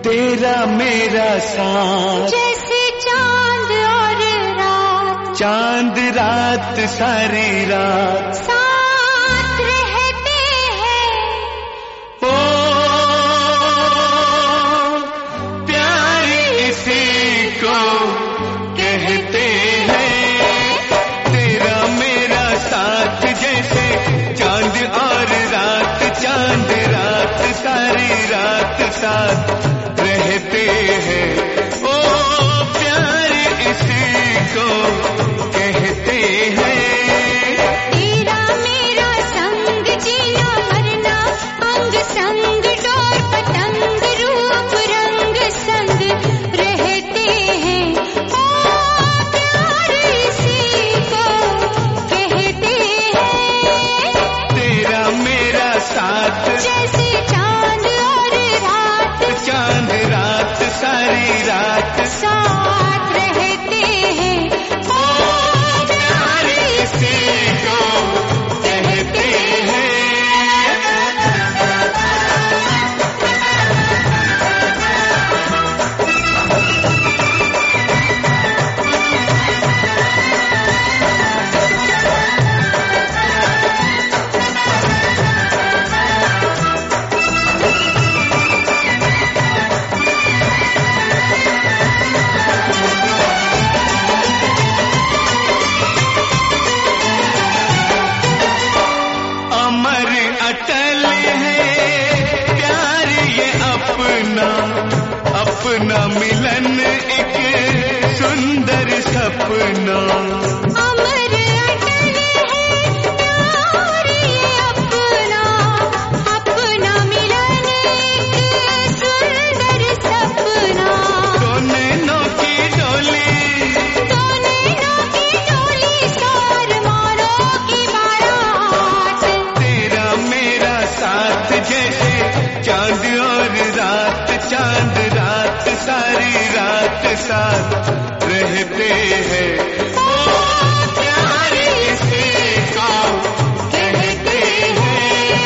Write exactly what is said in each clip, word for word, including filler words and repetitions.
तेरा मेरा साथ जैसे चांद और रात, चांद रात सारी रात साथ रहते हैं। ओ प्यार इसी को कहते हैं। तेरा मेरा साथ जैसे चांद और रात, चांद रात सारी रात साथ रहते हैं। ओ प्यार इसी को कहते हैं। तेरा मेरा संग जीना मरना, अंग संग डोर पतंग रूप रंग संग रहते हैं। ओ प्यार इसी को कहते हैं। तेरा मेरा साथ जैसे चांद और रात, चांद रात सारी रात साथ रहते हैं। ओ प्यार इसी को कहते हैं। अमर अटल है प्यार ये अपना, अपना मिलन एक सुंदर सपना। अमर अटल है प्यार ये अपना, अपना मिलन एक सुंदर सपना। दो नैनों की डोली, दो नैनों की डोली सार मारों की बारात। तेरा मेरा साथ जैसे चांद और रात, चांद रात सारी रात साथ रहते हैं। ओ प्यार इसी को कहते हैं।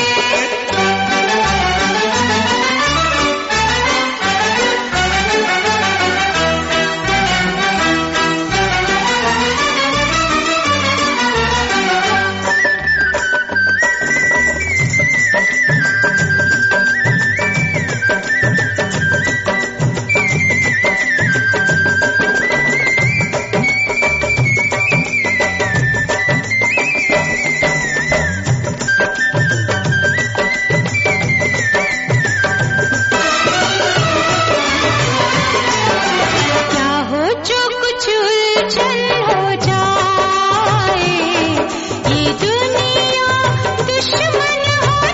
क्या हो जो कुछ उलझन हो जाए, ये दुनिया दुश्मन हो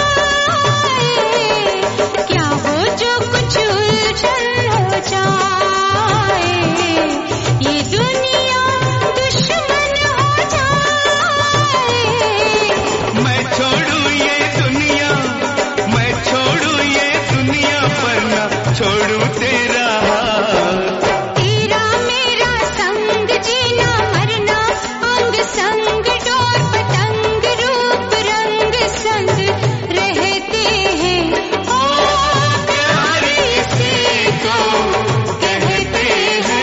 जाए। क्या हो जो कुछ उलझन हो जाए, ये दुनिया दुश्मन हो जाए। मैं छोड़ू ये दुनिया, मैं छोड़ू ये दुनिया पर ना छोड़ू तेरा हाथ। तेरा मेरा संग जीना मरना, अंग संग डोर पतंग रूप रंग संग रहते हैं। ओ प्यार इसी को कहते हैं।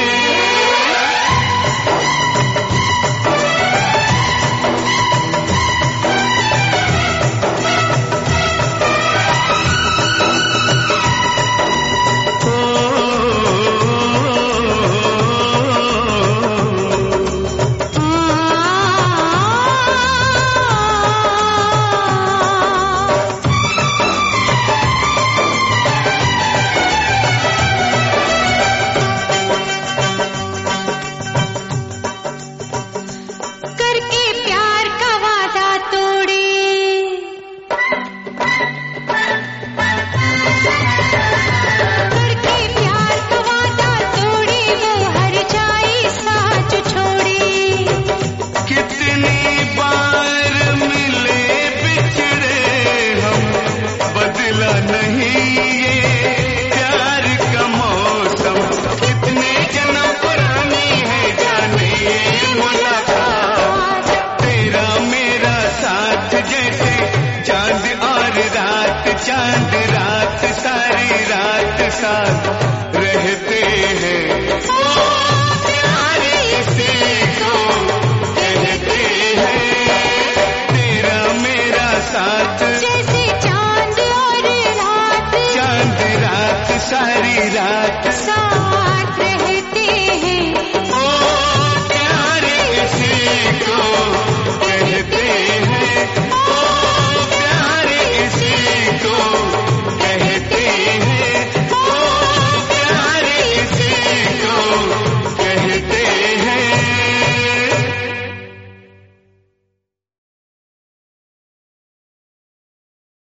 करके प्यार का वादा तोड़े, करके प्यार का वादा तोड़े, वो हर जाई साथ छोड़े। कितनी बार मिले बिछड़े हम, बदला नहीं ये प्यार का मौसम। कितने जन्म पुरानी है जाने ये मुलाकात। तेरा मेरा साथ जैसे चांद और रात, चांद रात सारी रात साथ रहते हैं।